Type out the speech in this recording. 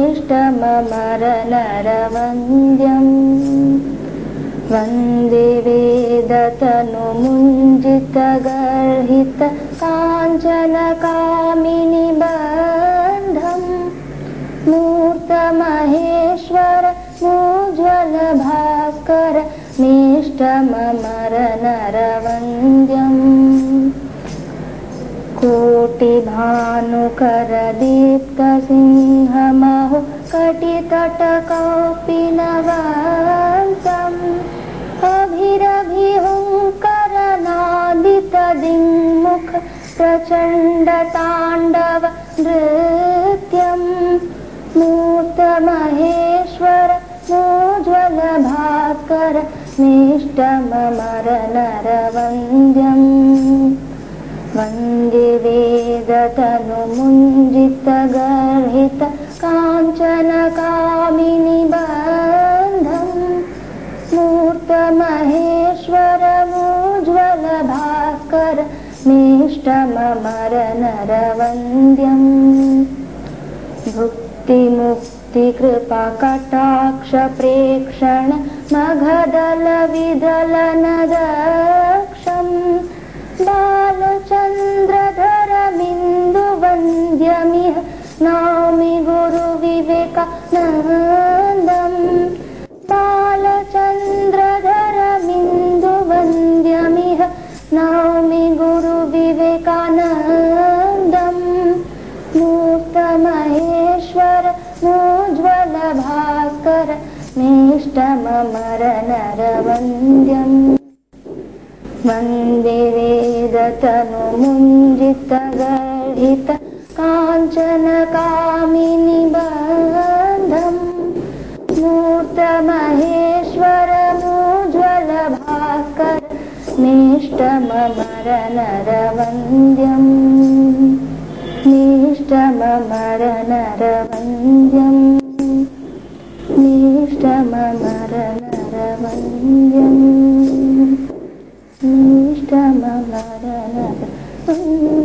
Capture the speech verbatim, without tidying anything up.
मेष्टममरनरवन्द्यम् वन्दे वेदतनुमुञ्जितगर्हित काञ्चनकामिनिबन्धम् मूर्तमहेश्वर मोज्ज्वलभास्कर मेष्टममरनरवन्द्यम् कोटिभानुकरदीप्तसिंहमहो कटितटकौपिनवन्तम् अभिरभिहुङ्करनादितदिङ्मुख प्रचण्डताण्डव नृत्यम् मूर्तमहेश्वर मोज्ज्वलभास्कर मेष्टममरनरवन्द्यम् वन्दे वेदतनुमुञ्जितगर्हित काञ्चनकामिनिबन्धम् मूर्तमहेश्वर मोज्ज्वलभास्कर मेष्टममरनरवन्द्यम् भुक्तिमुक्तिकृपाकटाक्षप्रेक्षण मघदलविदलनदक्षम् बालचन्द्रधरमिन्दुवन्द्यमिह नौमि गुरुविवेकानन्दम् बालचन्द्रधरमिन्दुवन्द्यमिह नौमि गुरुविवेकानन्दम् मूर्तमहेश्वर मोज्ज्वलभास्कर मेष्टममरनरवन्द्यम् वन्दे वेदतनुमुञ्जितगर्हित काञ्चनकामिनिबन्धम् मूर्तमहेश्वर मोज्ज्वलभास्कर मेष्टममरनरवन्द्यम् मेष्टममरनरवन्द्यम् मेष्टममरनरवन्द्यम् मेष्टममरनरवन्द्यम्